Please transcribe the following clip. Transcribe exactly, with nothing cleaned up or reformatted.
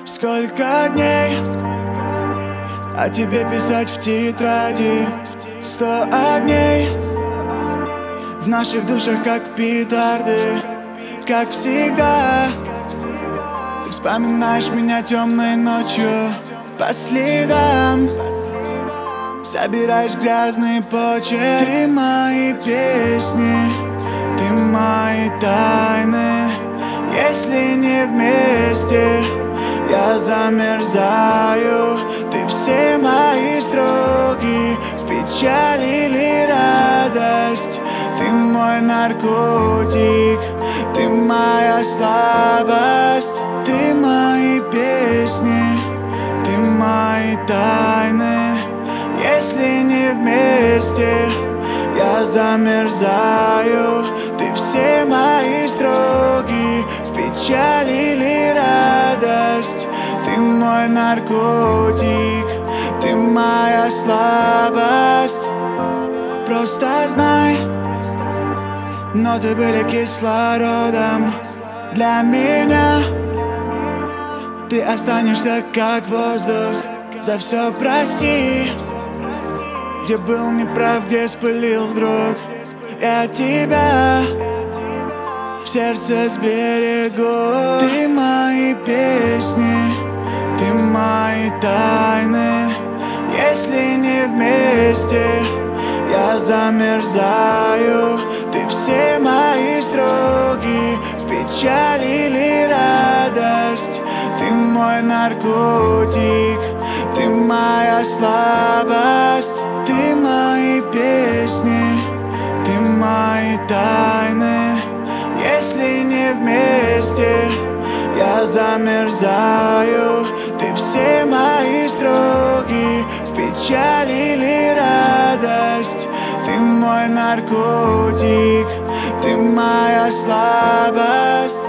Сколько дней о тебе писать в тетради? Сто огней в наших душах, как петарды. Как всегда, ты вспоминаешь меня темной ночью по следам, собираешь грязные почерки. Ты мои песни, ты мои тайны. Если не вместе, я замерзаю. Ты все мои строки, в печали или радость. Ты мой наркотик, ты моя слабость. Ты мои песни, ты мои тайны. Если не вместе, я замерзаю. Ты все мои строки, в печали или радость. Ты мой наркотик, ты моя слабость. Просто знай, ноты были кислородом для меня. Ты останешься как воздух. За все прости, где был неправ, где спылил вдруг. Я тебя в сердце сберегу. Ты мои песни, ты мои тайны. Если не вместе, я замерзаю. Ты все мои строки, в печали или радость. Ты мой наркотик, ты моя слабость. Ты мои песни, ты мои тайны. Если не вместе, я замерзаю. Ты все мои строки, в печали или радость. Ты мой наркотик, ты моя слабость.